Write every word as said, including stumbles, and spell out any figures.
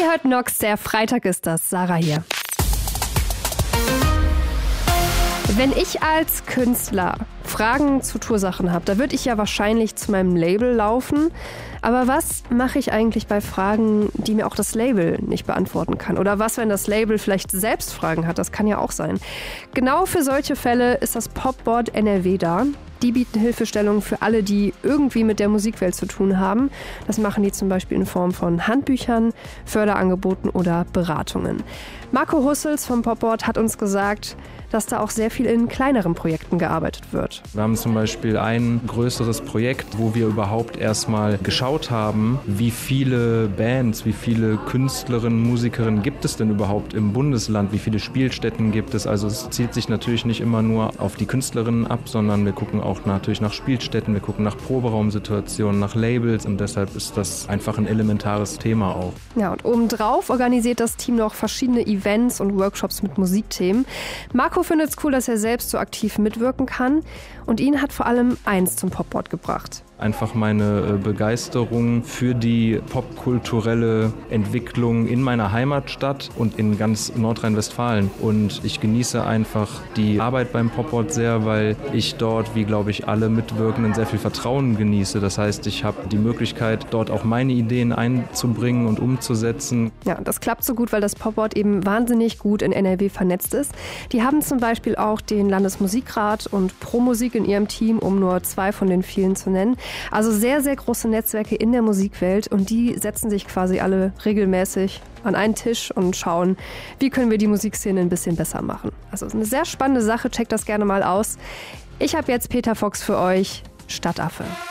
Ihr hört Nox, der Freitag ist das. Sarah hier. Wenn ich als Künstler Fragen zu Toursachen habe, da würde ich ja wahrscheinlich zu meinem Label laufen. Aber was mache ich eigentlich bei Fragen, die mir auch das Label nicht beantworten kann? Oder was, wenn das Label vielleicht selbst Fragen hat? Das kann ja auch sein. Genau für solche Fälle ist das Popboard N R W da. Die bieten Hilfestellung für alle, die irgendwie mit der Musikwelt zu tun haben. Das machen die zum Beispiel in Form von Handbüchern, Förderangeboten oder Beratungen. Marco Hussels vom Popboard hat uns gesagt, dass da auch sehr viel in kleineren Projekten gearbeitet wird. Wir haben zum Beispiel ein größeres Projekt, wo wir überhaupt erstmal geschaut haben, wie viele Bands, wie viele Künstlerinnen, Musikerinnen gibt es denn überhaupt im Bundesland, wie viele Spielstätten gibt es. Also es zielt sich natürlich nicht immer nur auf die Künstlerinnen ab, sondern wir gucken auch natürlich nach Spielstätten, wir gucken nach Proberaumsituationen, nach Labels und deshalb ist das einfach ein elementares Thema auch. Ja, und obendrauf organisiert das Team noch verschiedene Events und Workshops mit Musikthemen. Marco findet es cool, dass er selbst so aktiv mitwirken kann und ihn hat vor allem eins zum Popboard gebracht. Einfach meine Begeisterung für die popkulturelle Entwicklung in meiner Heimatstadt und in ganz Nordrhein-Westfalen. Und ich genieße einfach die Arbeit beim Popboard sehr, weil ich dort, wie glaube ich alle Mitwirkenden, sehr viel Vertrauen genieße. Das heißt, ich habe die Möglichkeit, dort auch meine Ideen einzubringen und umzusetzen. Ja, das klappt so gut, weil das Popboard eben wahnsinnig gut in N R W vernetzt ist. Die haben zum Beispiel auch den Landesmusikrat und Pro-Musik in ihrem Team, um nur zwei von den vielen zu nennen. Also sehr, sehr große Netzwerke in der Musikwelt und die setzen sich quasi alle regelmäßig an einen Tisch und schauen, wie können wir die Musikszene ein bisschen besser machen. Also eine sehr spannende Sache, checkt das gerne mal aus. Ich habe jetzt Peter Fox für euch, Stadtaffe.